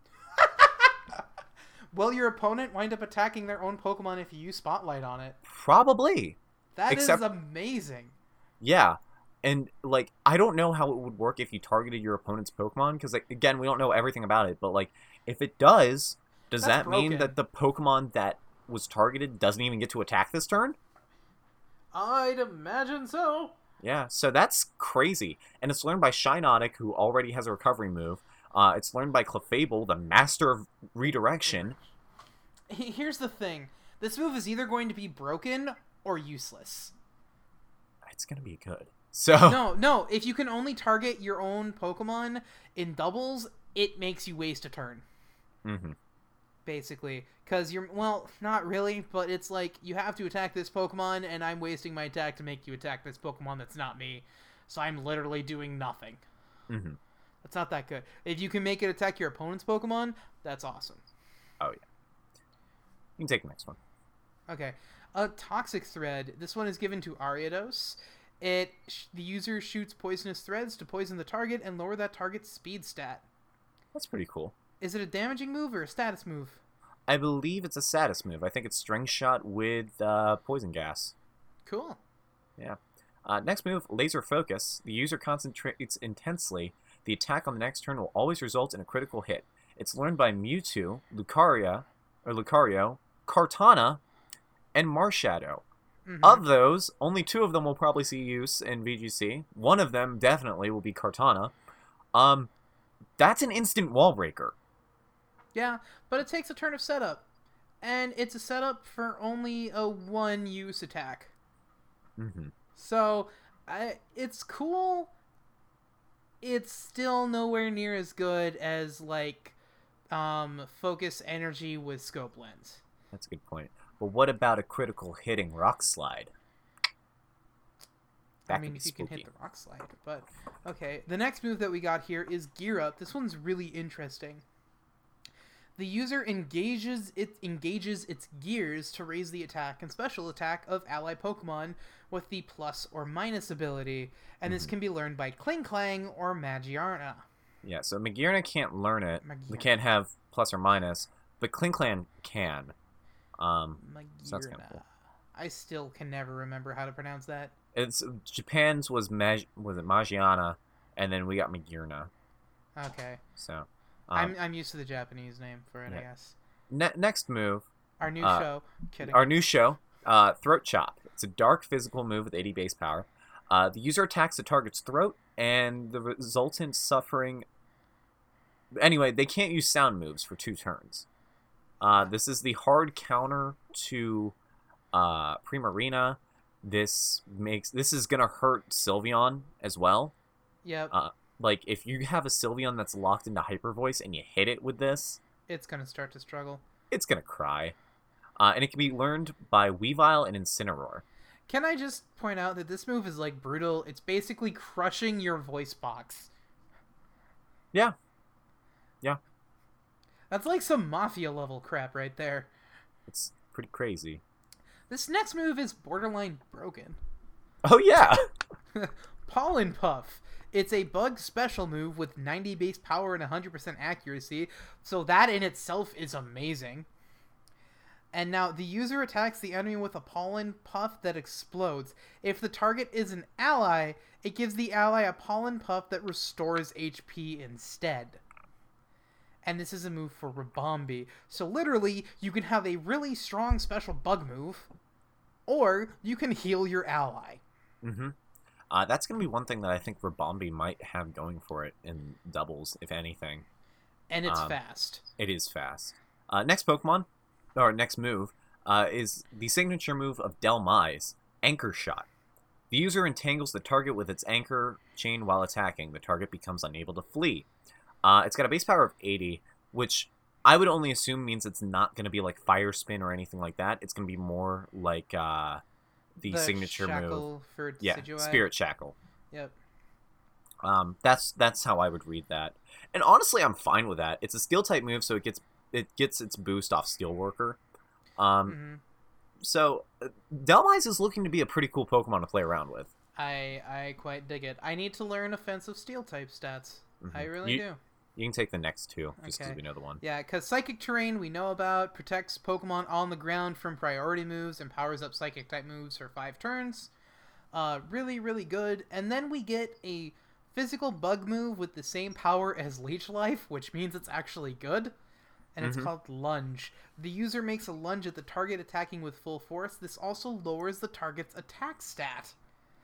Will your opponent wind up attacking their own Pokemon if you use Spotlight on it? Probably. That Except- is amazing. Yeah. And, like, I don't know how it would work if you targeted your opponent's Pokemon, because, like, again, we don't know everything about it, but, like, if it does, does That's that mean broken. that the Pokemon that was targeted doesn't even get to attack this turn? I'd imagine so. Yeah, so that's crazy. And it's learned by Shiinotic, who already has a recovery move. Uh, it's learned by Clefable, the master of redirection. He- Here's the thing. This move is either going to be broken or useless. It's going to be good. So No, no. If you can only target your own Pokemon in doubles, it makes you waste a turn. Mhm. Basically. Because you're, well, not really, but it's like, you have to attack this Pokemon, and I'm wasting my attack to make you attack this Pokemon that's not me. So I'm literally doing nothing. Mhm. That's not that good. If you can make it attack your opponent's Pokemon, that's awesome. Oh, yeah. You can take the next one. Okay. A Toxic Thread. This one is given to Ariados. It sh- the user shoots poisonous threads to poison the target and lower that target's speed stat. That's pretty cool. Is it a damaging move or a status move? I believe it's a status move. I think it's String Shot with uh, Poison Gas. Cool. Yeah. Uh, next move, Laser Focus. The user concentrates intensely. The attack on the next turn will always result in a critical hit. It's learned by Mewtwo, Lucaria, or Lucario, Kartana, and Marshadow. Mhm. Of those, only two of them will probably see use in V G C. One of them definitely will be Kartana. Um, that's an instant wall breaker. Yeah, but it takes a turn of setup. And it's a setup for only a one-use attack. Mm-hmm. So, I, it's cool. It's still nowhere near as good as, like, um, Focus Energy with Scope Lens. That's a good point. But what about a critical hitting Rock Slide? That I mean, could be if you spooky. can hit the Rock Slide. But, okay. The next move that we got here is Gear Up. This one's really interesting. The user engages it engages its gears to raise the attack and special attack of ally Pokemon with the plus or minus ability, and this Mhm. can be learned by Klinklang or Magiarna. Yeah, so Magearna can't learn it. We Magearna. can't have plus or minus, but Klinkland can. Um, So that's kinda Magiarna. cool. I still can never remember how to pronounce that. it's Japan's was Mag- was it Magiana, and then we got Magearna. Okay. So, I'm um, I'm used to the Japanese name for it, I yeah. guess. ne- next move, Our new Uh, show. Kidding. our new show, uh, Throat Chop. It's a dark physical move with eighty base power. Uh, the user attacks the target's throat, and the resultant suffering. Anyway, they can't use sound moves for two turns. Uh, this is the hard counter to uh, Primarina. This makes this is gonna hurt Sylveon as well. Yep. Uh, like if you have a Sylveon that's locked into Hyper Voice and you hit it with this, It's gonna start to struggle. it's gonna cry. Uh, and it can be learned by Weavile and Incineroar. Can I just point out that this move is like brutal? It's basically crushing your voice box. Yeah. Yeah. That's like some mafia level crap right there. It's pretty crazy. This next move is borderline broken. Oh yeah. Pollen Puff. It's a bug special move with ninety base power and one hundred percent accuracy, so that in itself is amazing. And now the user attacks the enemy with a pollen puff that explodes. If the target is an ally, it gives the ally a pollen puff that restores H P instead. And this is a move for Ribombee. So literally, you can have a really strong special bug move, or you can heal your ally. Mm-hmm. Uh, that's going to be one thing that I think Ribombee might have going for it in doubles, if anything. And it's Um, fast. It is fast. Uh, next Pokemon, or next move, uh, is the signature move of Dhelmise, Anchor Shot. The user entangles the target with its anchor chain while attacking. The target becomes unable to flee. Uh, it's got a base power of eighty, which I would only assume means it's not going to be like Fire Spin or anything like that. It's going to be more like uh, the, The signature shackle move. for Yeah, Decidueye. Spirit Shackle. Yep. Um, that's that's how I would read that. And honestly, I'm fine with that. It's a Steel type move, so it gets it gets its boost off Steel Worker. Um, hmm So, uh, Dhelmise is looking to be a pretty cool Pokemon to play around with. I I quite dig it. I need to learn offensive Steel type stats. Mhm. I really you, do. You can take the next two, just because Okay. we know the one. Yeah, because Psychic Terrain we know about, protects Pokemon on the ground from priority moves, and powers up Psychic type moves for five turns. Uh, really, really good. And then we get a physical bug move with the same power as Leech Life, which means it's actually good. And it's Mhm. called Lunge. The user makes a lunge at the target attacking with full force. This also lowers the target's attack stat,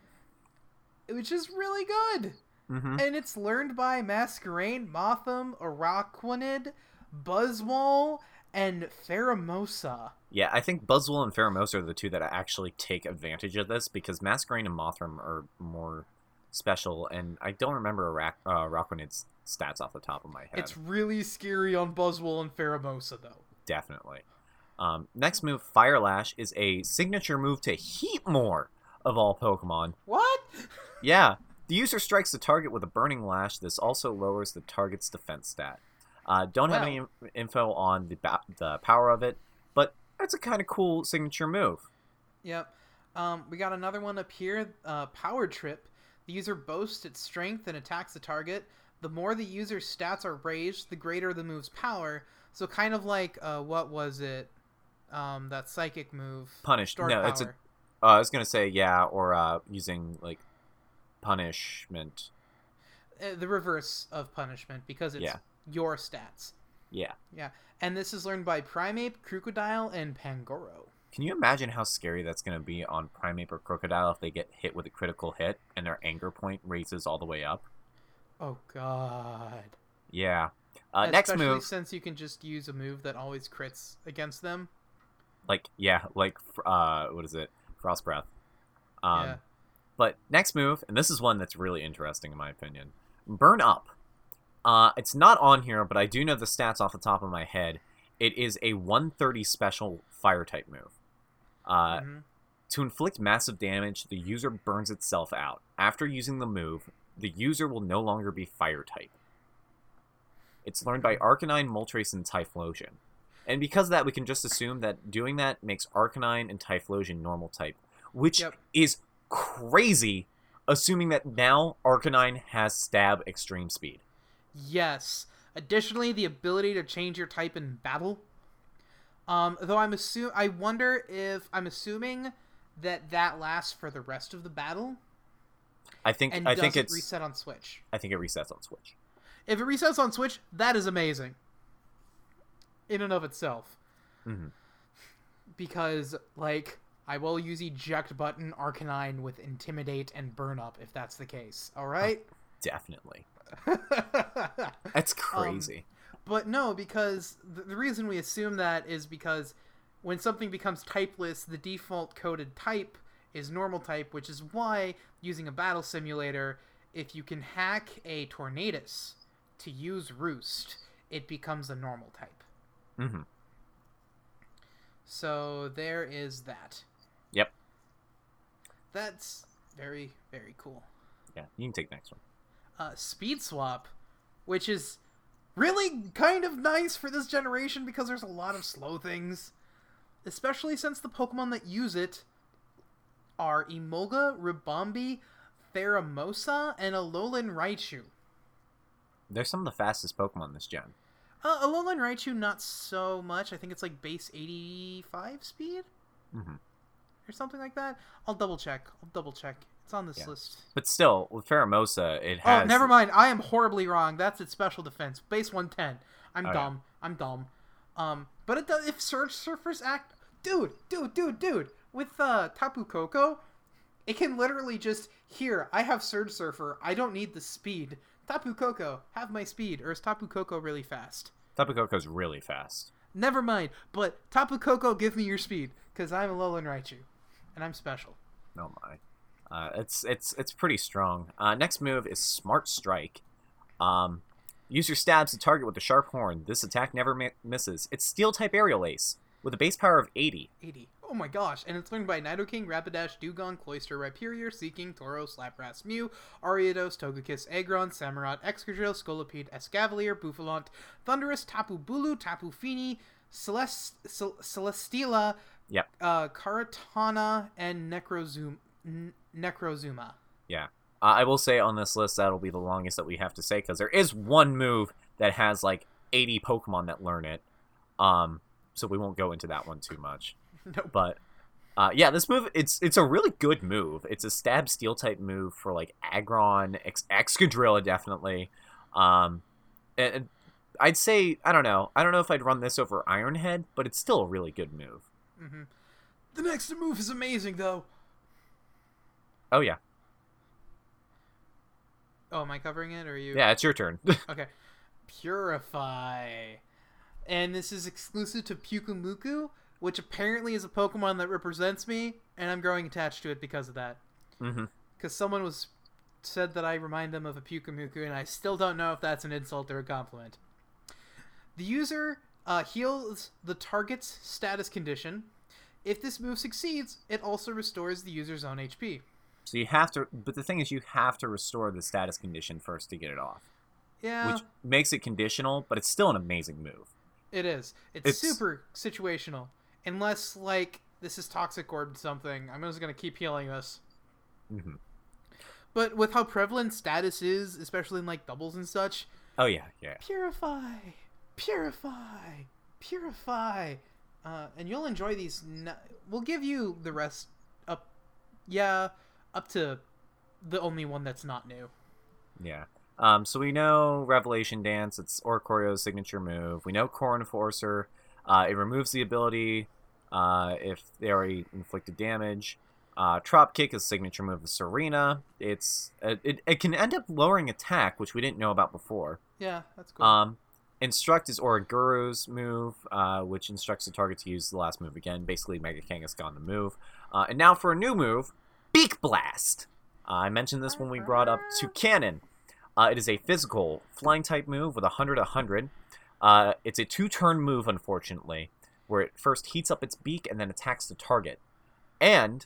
which is really good. Mm-hmm. And it's learned by Masquerain, Mothim, Araquanid, Buzzwole, and Pheromosa. Yeah, I think Buzzwole and Pheromosa are the two that actually take advantage of this, because Masquerain and Mothram are more special, and I don't remember Arac- uh, Araquanid's stats off the top of my head. It's really scary on Buzzwole and Pheromosa, though. Definitely. Um, next move, Fire Lash, is a signature move to Heatmore, of all Pokemon. What? Yeah, the user strikes the target with a Burning Lash. This also lowers the target's defense stat. Uh, don't have Wow. any in- info on the ba- the power of it, but it's a kind of cool signature move. Yep. Um, we got another one up here, uh, Power Trip. The user boasts its strength and attacks the target. The more the user's stats are raised, the greater the move's power. So kind of like, uh, what was it? Um, that psychic move. Punished. Stored No, power. it's a. Uh, I was gonna say yeah, or uh, using like punishment. Uh, the reverse of punishment, because it's Yeah. your stats. Yeah. Yeah. And this is learned by Primeape, Crocodile, and Pangoro. Can you imagine how scary that's gonna be on Primeape or Crocodile if they get hit with a critical hit and their anger point raises all the way up? Oh, God. Yeah. Uh, next Especially move, since you can just use a move that always crits against them. like yeah, like uh, what is it? Frost Breath. Um, Yeah. But next move, and this is one that's really interesting in my opinion, Burn Up. Uh, it's not on here, but I do know the stats off the top of my head. It is a one thirty special fire type move. Uh, Mhm. To inflict massive damage, the user burns itself out. After using the move, the user will no longer be fire type. It's learned by Arcanine, Moltres, and Typhlosion. And because of that, we can just assume that doing that makes Arcanine and Typhlosion normal type, which Yep. is crazy, assuming that now Arcanine has Stab Extreme Speed. Yes. Additionally, the ability to change your type in battle. Um, though I'm assume I wonder if I'm assuming that that lasts for the rest of the battle I think and I doesn't think it's reset on Switch. I think it resets on Switch. If it resets on Switch, that is amazing. In and of itself. Mhm. Because, like, I will use eject button Arcanine with Intimidate and Burn Up if that's the case. Alright? Definitely. That's crazy. But no, because the, the reason we assume that is because when something becomes typeless, the default coded type is normal type, which is why, using a battle simulator, if you can hack a Tornadus to use Roost, it becomes a normal type. Mm-hmm. So there is that. Yep. That's very, very cool. Yeah, you can take the next one. Uh, Speed Swap, which is really kind of nice for this generation because there's a lot of slow things. Especially since the Pokemon that use it are Emolga, Ribombee, Pheromosa, and Alolan Raichu. They're some of the fastest Pokemon this gen. Uh, Alolan Raichu, not so much. I think it's like base eighty-five speed? Mm-hmm. Or something like that. I'll double check. I'll double check. It's on this Yeah. list. But still, with Pheromosa, it has... Oh, never mind. I am horribly wrong. That's its special defense. Base one ten. I'm Oh, dumb. I'm dumb. Um, but it does, if Surge Surfers act... Dude, dude, dude, dude. With uh, Tapu Koko, it can literally just... Here, I have Surge Surfer. I don't need the speed. Tapu Koko, have my speed. Or is Tapu Koko really fast? Tapu Koko's really fast. Never mind. But Tapu Koko, give me your speed, because I'm Alolan Raichu, and I'm special. Oh my. Uh, it's it's it's pretty strong. Uh, next move is Smart Strike. Um, use your stabs to target with the sharp horn. This attack never mi- misses. It's Steel-type Aerial Ace with a base power of eighty. eighty. Oh my gosh. And it's learned by Nidoking, Rapidash, Dewgong, Cloyster, Rhyperior, Seeking, Tauros, Lapras, Mew, Ariados, Togekiss, Aggron, Samurott, Excadrill, Scolipede, Escavalier, Bouffalante, Thundurus, Tapu Bulu, Tapu Fini, Celest- Cel- Celesteela, Yep. uh, Karatana, and Necrozuma. N- Necrozuma. Yeah. Uh, I will say on this list that'll be the longest that we have to say because there is one move that has like eighty Pokemon that learn it. Um, so we won't go into that one too much. Nope. But uh, yeah, this move it's it's a really good move. It's a stab steel type move for like Aggron, Ex- Excadrill definitely. Um, and, and I'd say I don't know. I don't know if I'd run this over Ironhead, but it's still a really good move. Mm-hmm. The next move is amazing though. Oh yeah. Oh, am I covering it or are you? Yeah, it's your turn. Okay. Purify. And this is exclusive to Pyukumuku, which apparently is a Pokemon that represents me, and I'm growing attached to it because of that. Mm-hmm. Because someone was said that I remind them of a Pyukumuku, and I still don't know if that's an insult or a compliment. The user uh, heals the target's status condition. If this move succeeds, it also restores the user's own H P. So you have to, but the thing is, you have to restore the status condition first to get it off. Yeah. Which makes it conditional, but it's still an amazing move. It is. It's, It's- super situational. Unless, like, this is Toxic Orb something. I'm just going to keep healing this. Mm-hmm. But with how prevalent status is, especially in, like, doubles and such, Oh yeah, yeah. purify, purify, purify. Uh, and you'll enjoy these. N- we'll give you the rest up, yeah, up to the only one that's not new. Yeah. Um, so we know Revelation Dance, it's Oricorio's signature move. We know Core Enforcer. Uh, it removes the ability uh, if they already inflicted damage. Uh, Trop Kick is signature move of Serena. It's it, it, it can end up lowering attack, which we didn't know about before. Yeah, that's cool. Um, Instruct is Origuru's move, uh, which instructs the target to use the last move again. Basically, Mega Kangaskhan gone the move. Uh, and now for a new move, Beak Blast. Uh, I mentioned this when we brought up Toucannon. Uh, it is a physical flying type move with one hundred one hundred. Uh, it's a two-turn move, unfortunately, where it first heats up its beak and then attacks the target. And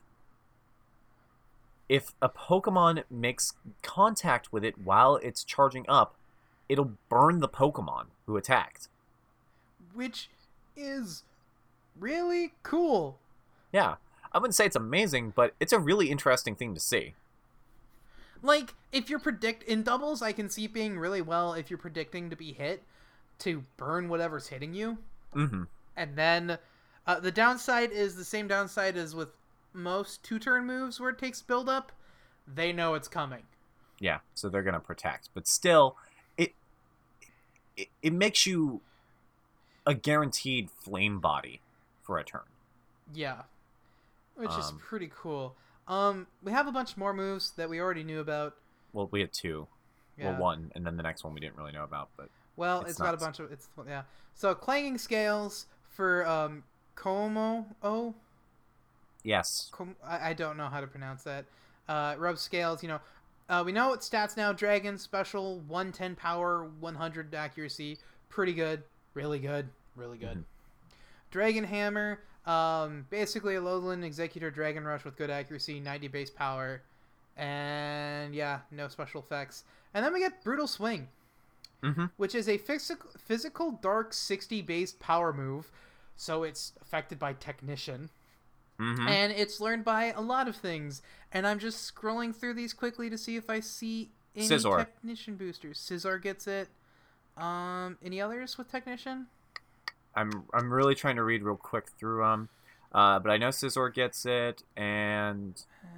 if a Pokemon makes contact with it while it's charging up, it'll burn the Pokemon who attacked. Which is really cool. Yeah, I wouldn't say it's amazing, but it's a really interesting thing to see. Like, if you're predict in doubles, I can see it being really well if you're predicting to be hit to burn whatever's hitting you. Mm-hmm. And then uh, the downside is the same downside as with most two-turn moves where it takes build up. They know it's coming. Yeah, so they're gonna protect, but still, it it, it makes you a guaranteed flame body for a turn. Yeah, which is Um, pretty cool. Um, we have a bunch more moves that we already knew about. Well, we had two. Yeah. Well, one, and then the next one we didn't really know about, but Well, It's it's got a nuts. bunch of it's yeah. So clanging scales for um Como oh yes. Com- I, I don't know how to pronounce that. Uh, rub scales, you know. Uh, we know its stats now. Dragon special, one ten power, one hundred accuracy. Pretty good. Really good. Really good. Mhm. Dragon Hammer, um, basically a Alolan Executor Dragon Rush with good accuracy, ninety base power. And yeah, no special effects. And then we get Brutal Swing, Mm-hmm. which is a physical, physical dark sixty based power move. So it's affected by Technician. Mm-hmm. And it's learned by a lot of things. And I'm just scrolling through these quickly to see if I see any Scizor. Technician boosters. Scizor gets it. Um, any others with Technician? I'm I'm really trying to read real quick through them, uh, but I know Scizor gets it, and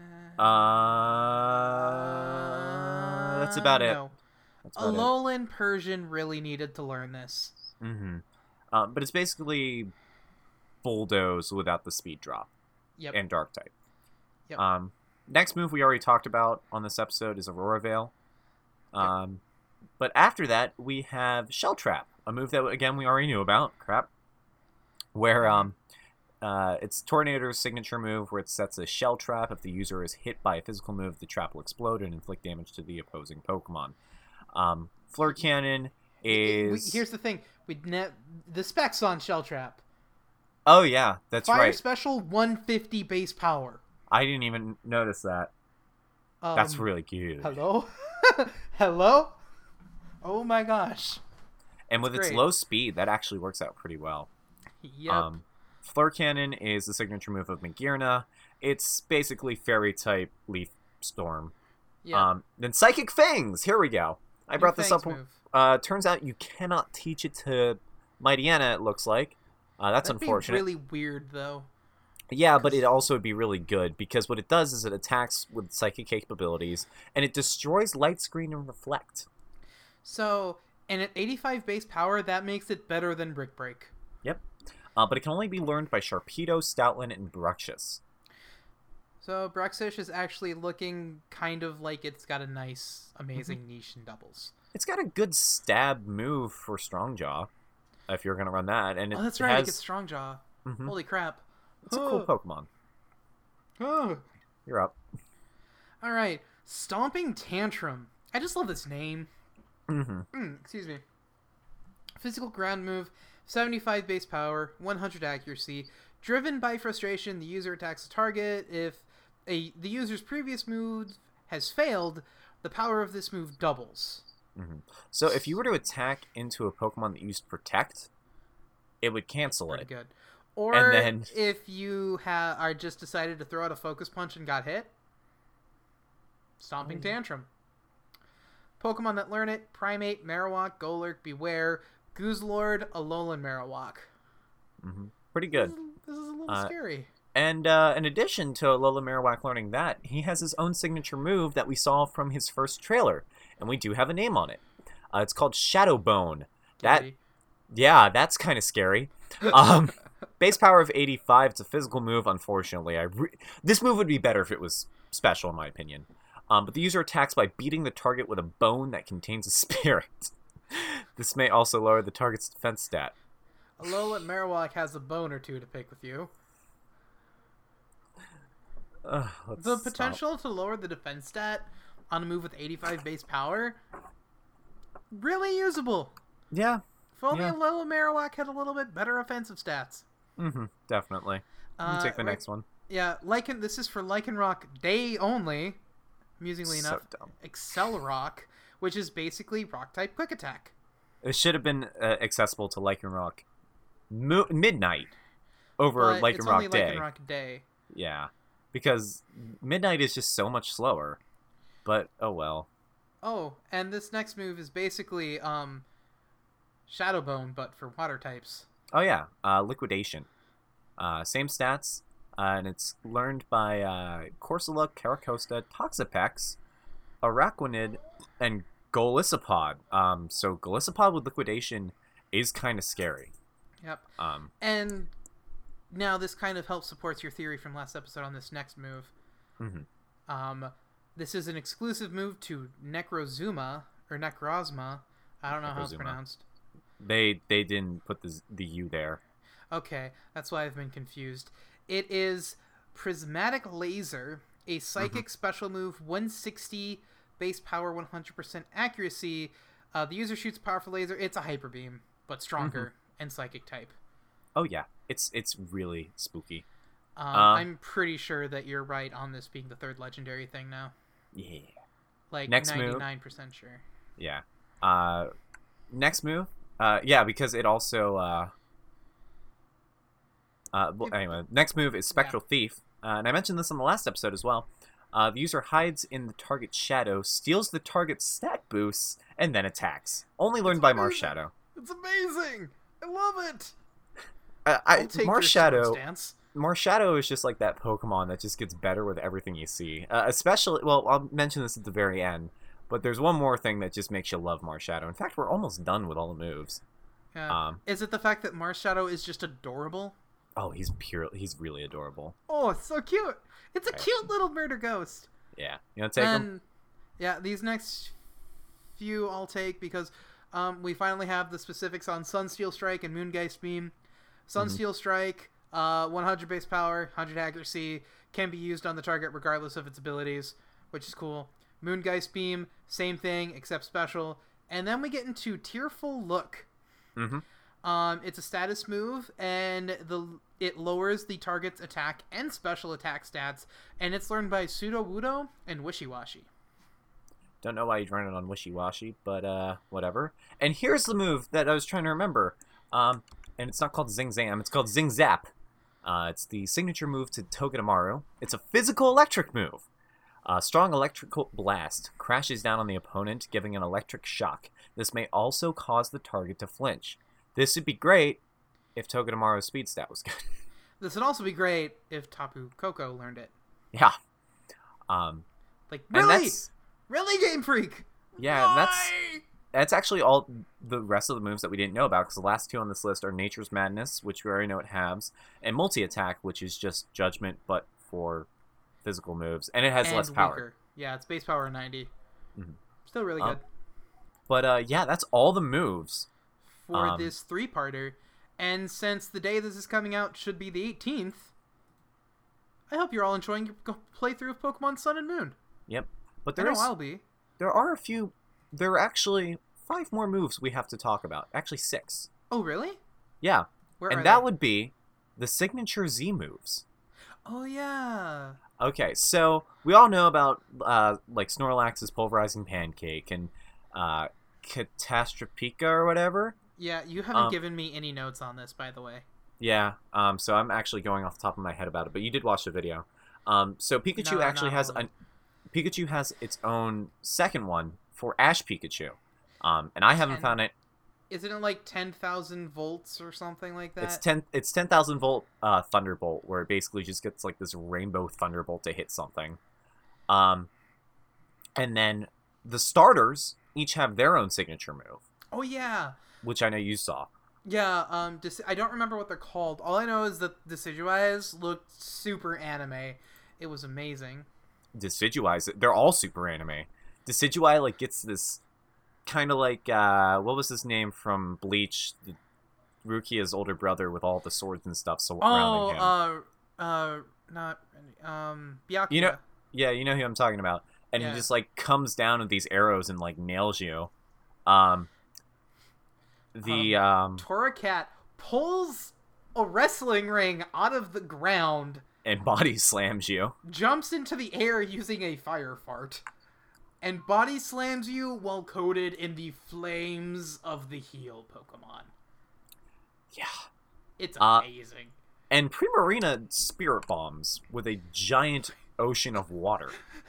uh, that's about it. No. That's about it. Alolan Persian really needed to learn this. Mm-hmm. Um, but it's basically Bulldoze without the speed drop Yep. and Dark type. Yep. Um, next move we already talked about on this episode is Aurora Veil. Um, but after that we have Shell Trap, a move that again we already knew about. Crap. where um, uh, it's Tornador's signature move, where it sets a shell trap. If the user is hit by a physical move, the trap will explode and inflict damage to the opposing Pokemon. Um, Fleur Cannon is... Here's the thing. We ne- the specs on Shell Trap. Oh, yeah, that's Fire right. Special, one fifty base power. I didn't even notice that. Um, That's really cute. Hello? Hello? Oh my gosh. And with That's its great. low speed, that actually works out pretty well. Yep. Um, Fleur Cannon is the signature move of Magearna. It's basically Fairy-type Leaf Storm. yep. Um, then Psychic Fangs! Here we go. I New brought this Fangs up. move. Uh, turns out you cannot teach it to Mightyena, it looks like. Uh, that's That'd unfortunate. be really weird, though. Yeah, but it also would be really good, because what it does is it attacks with psychic capabilities, and it destroys Light Screen and Reflect. So, and at eighty-five base power, that makes it better than Brick Break. Yep. Uh, but it can only be learned by Sharpedo, Stoutland, and Bruxish. So, Bruxish is actually looking kind of like it's got a nice, amazing mm-hmm. niche in doubles. It's got a good stab move for Strongjaw, if you're going to run that. And it oh, that's right, has... it gets Strongjaw. Mm-hmm. Holy crap. It's oh. a cool Pokemon. Oh. You're up. Alright, Stomping Tantrum. I just love this name. Mm-hmm. Mm, excuse me. Physical ground move, seventy-five base power, one hundred accuracy. Driven by frustration, the user attacks a target. If a the user's previous move has failed, the power of this move doubles. Mm-hmm. So if you were to attack into a Pokemon that used Protect, it would cancel Pretty it. good. Or and then... if you ha- are just decided to throw out a Focus Punch and got hit, Stomping oh. Tantrum. Pokemon that learn it: Primate, Marowak, Golurk, Beware, Gooselord, Alolan Marowak. Mm-hmm. Pretty good. This is, this is a little uh, scary. And uh, in addition to Alolan Marowak learning that, he has his own signature move that we saw from his first trailer, and we do have a name on it. Uh, it's called Shadow Bone. That, Giddy. yeah, that's kind of scary. Um, base power of eighty-five. It's a physical move. Unfortunately, I re- this move would be better if it was special, in my opinion. Um, but the user attacks by beating the target with a bone that contains a spirit. This may also lower the target's defense stat. Alolan Marowak has a bone or two to pick with you. Uh, the potential stop. to lower the defense stat on a move with eighty-five base power, really usable. Yeah. If only yeah. Alolan Marowak had a little bit better offensive stats. Mm-hmm. Definitely. Uh, take the right, next one. Yeah, Lycan. This is for Lycanroc Day only. Amusingly so enough, dumb. Accelerock, which is basically Rock-type Quick Attack. It should have been uh, accessible to Lycanroc Mo- Midnight over but it's only Lycanroc Day. Lycanroc Day. Yeah, because Midnight is just so much slower. But oh well. Oh, and this next move is basically um, Shadow Bone, but for water types. Oh yeah, uh, Liquidation. Uh, same stats. Uh, and it's learned by uh, Corsola, Caracosta, Toxapex, Araquanid, and Golisopod. Um, so Golisopod with Liquidation is kind of scary. Yep. Um, and now this kind of helps supports your theory from last episode on this next move. Mm-hmm. Um, this is an exclusive move to Necrozuma, or Necrozma. I don't know Necrozuma. how it's pronounced. They they didn't put the, the U there. Okay, that's why I've been confused. It is Prismatic Laser, a psychic mm-hmm. special move, one sixty base power, one hundred percent accuracy. Uh, the user shoots powerful laser. It's a Hyper Beam, but stronger mm-hmm. and psychic type. Oh yeah, it's it's really spooky. Um, uh, I'm pretty sure that you're right on this being the third legendary thing now. Yeah. Like next ninety-nine percent move. sure. Yeah. Uh, next move. Uh, yeah, because it also. Uh, Uh, well, anyway, next move is Spectral yeah. Thief, uh, and I mentioned this in the last episode as well. Uh, the user hides in the target's shadow, steals the target's stat boosts, and then attacks. Only learned by Marshadow. It's amazing! I love it! Uh, I, Marshadow, Marshadow is just like that Pokemon that just gets better with everything you see. Uh, especially, well, I'll mention this at the very end, but there's one more thing that just makes you love Marshadow. In fact, we're almost done with all the moves. Yeah. Um, is it the fact that Marshadow is just adorable? Oh, he's pure. He's really adorable. Oh, it's so cute. It's a right. cute little murder ghost. Yeah. You want to take and, him? Yeah, these next few I'll take because um, we finally have the specifics on Sunsteel Strike and Moongeist Beam. Sunsteel mm-hmm. Strike, uh, one hundred base power, one hundred accuracy, can be used on the target regardless of its abilities, which is cool. Moongeist Beam, same thing, except special. And then we get into Tearful Look. Mm-hmm. Um, it's a status move, and the it lowers the target's attack and special attack stats, and it's learned by Sudowoodo and Wishiwashi. Don't know why you'd run it on Wishiwashi, but uh, whatever. And here's the move that I was trying to remember. Um, and it's not called Zing Zam, it's called Zing Zap. Uh, it's the signature move to Togedemaru. It's a physical electric move. A strong electrical blast crashes down on the opponent, giving an electric shock. This may also cause the target to flinch. This would be great if Togedemaru's speed stat was good. This would also be great if Tapu Koko learned it. Yeah. Um, like, really? Really, Game Freak? Yeah, Why? that's that's actually all the rest of the moves that we didn't know about, because the last two on this list are Nature's Madness, which we already know it has, and Multi-Attack, which is just Judgment, but for physical moves, and it has and less power. Weaker. Yeah, it's base power ninety. Mm-hmm. Still really um, good. But uh, yeah, that's all the moves for um, this three-parter. And since the day this is coming out should be the eighteenth, I hope you're all enjoying your playthrough of Pokemon Sun and Moon. Yep. But there I know is, I'll be. There are a few... There are actually five more moves we have to talk about. Actually, six. Oh, really? Yeah. Where and are that they? would be the signature Z moves. Oh, yeah. Okay, so we all know about, uh, like, Snorlax's Pulverizing Pancake and uh, Catastropica or whatever. Yeah, you haven't um, given me any notes on this, by the way. Yeah, um, so I'm actually going off the top of my head about it, but you did watch the video. Um, so Pikachu No, actually not has all of a Pikachu has its own second one for Ash Pikachu, um, and I haven't ten found it. Isn't it like ten thousand volts or something like that? It's ten. It's ten thousand volt uh, Thunderbolt, where it basically just gets like this rainbow Thunderbolt to hit something. Um, and then the starters each have their own signature move. Oh yeah. Which I know you saw. Yeah. Um. Dec- I don't remember what they're called. All I know is that Decidueyes looked super anime. It was amazing. Decidueyes, they're all super anime. Decidueye like gets this kind of like uh, what was his name from Bleach? The, Rukia's older brother with all the swords and stuff surrounding him. Oh, uh, uh, not um, Byakuya. You know, yeah, you know who I'm talking about. And Yeah. he just like comes down with these arrows and like nails you. Um, the um, um Torracat pulls a wrestling ring out of the ground and body slams you. jumps into the air using a fire fart, and body slams you while coated in the flames of the heal Pokemon. Yeah. It's Uh, amazing. And Primarina spirit bombs with a giant ocean of water.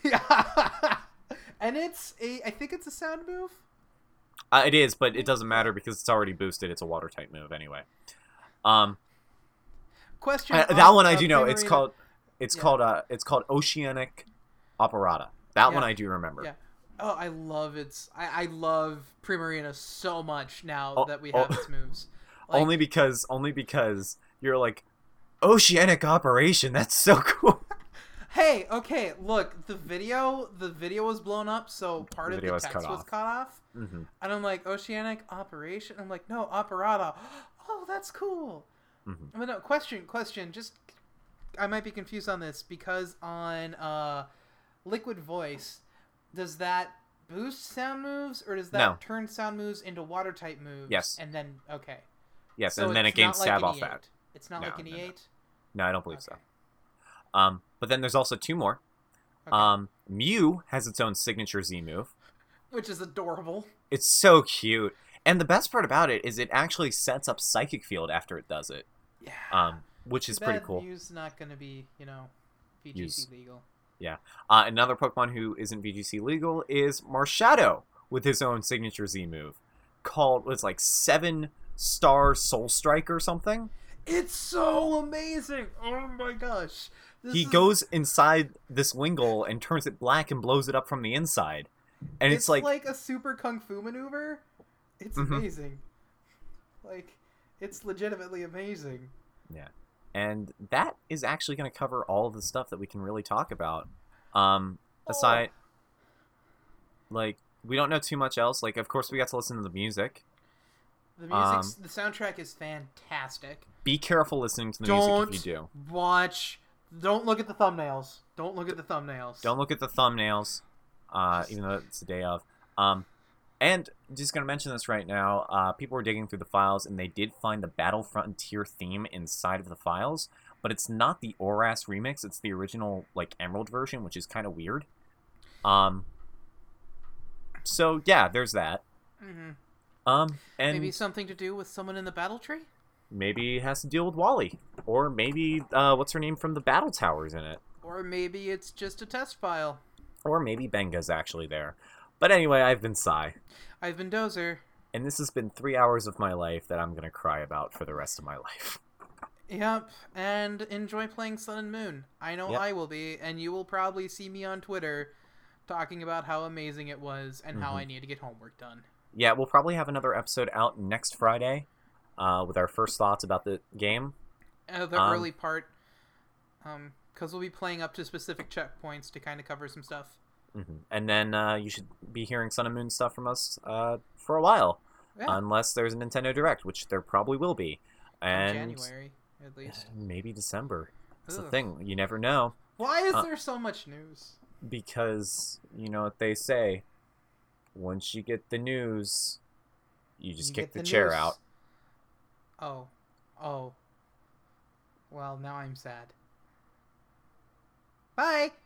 Yeah. And it's a, I think it's a sound move. Uh, it is, but it doesn't matter because it's already boosted. It's a water type move anyway. Um, Question. uh, that on, one I uh, do know. It's Primarina- called. It's Yeah. called. Uh, it's called Oceanic Operata. That Yeah. one I do remember. Yeah. Oh, I love its. I, I love Primarina so much now Oh, that we oh. have its moves. Like, only because, only because you're like, Oceanic Operation. That's so cool. Hey, okay, look, the video, the video was blown up, so part The of video the was text cut was off. cut off. Mm-hmm. And I'm like, Oceanic Operation? I'm like, no, Operata. Oh, that's cool. Mm-hmm. But no, question, question, just, I might be confused on this, because on uh, Liquid Voice, does that boost sound moves, or does that No. turn sound moves into water-type moves? Yes. And then, okay. Yes, So and then it it's gains not like stab an off E eight. that. It's not No, like an no, no. E eight? No, I don't believe Okay. so. Um, but then there's also two more. Okay. Um, Mew has its own signature Z move. Which is adorable. It's so cute. And the best part about it is it actually sets up Psychic Field after it does it. Yeah. Um, which is Too pretty bad cool. Mew's not going to be, you know, V G C Use. legal. Yeah. Uh, another Pokemon who isn't V G C legal is Marshadow with his own signature Z move called, what's like seven star Soul Strike or something. It's so amazing! Oh my gosh. This He is- goes inside this Wingull and turns it black and blows it up from the inside. And it's, It's like, like a super kung fu maneuver. It's Mhm. amazing. Like, it's legitimately amazing. yeah. And that is actually going to cover all of the stuff that we can really talk about. Um, aside, like, we don't know too much else. Like, of course, we got to listen to the music. The music, um, the soundtrack is fantastic. Be careful listening to the don't music if you do. Watch. Don't look at the thumbnails. Don't look at the thumbnails. Don't look at the thumbnails, uh, even though it's the day of. Um, and just going to mention this right now. Uh, people were digging through the files, and they did find the Battle Frontier theme inside of the files, but it's not the Oras remix. It's the original, like, Emerald version, which is kind of weird. Um. So yeah, there's that. Mm-hmm. Um, and maybe something to do with someone in the battle tree. Maybe it has to deal with Wally, or maybe uh, what's her name from the Battle Towers in it, or maybe it's just a test file, or maybe Benga's actually there. But anyway, I've been Sai. I've been Dozer, and this has been three hours of my life that I'm gonna cry about for the rest of my life. Yep, and enjoy playing Sun and Moon. I know yep. I will be, and you will probably see me on Twitter talking about how amazing it was and mm-hmm. how I need to get homework done. Yeah, we'll probably have another episode out next Friday uh, with our first thoughts about the game. Uh, the um, early part, um, because we'll be playing up to specific checkpoints to kind of cover some stuff. Mm-hmm. And then uh, you should be hearing Sun and Moon stuff from us uh, for a while, yeah. unless there's a Nintendo Direct, which there probably will be. And in January, at least. Maybe December. That's the thing. You never know. Why is uh, there so much news? Because, you know what they say, once you get the news, you just you kick the, the chair out. Oh. Oh. Well, now I'm sad. Bye!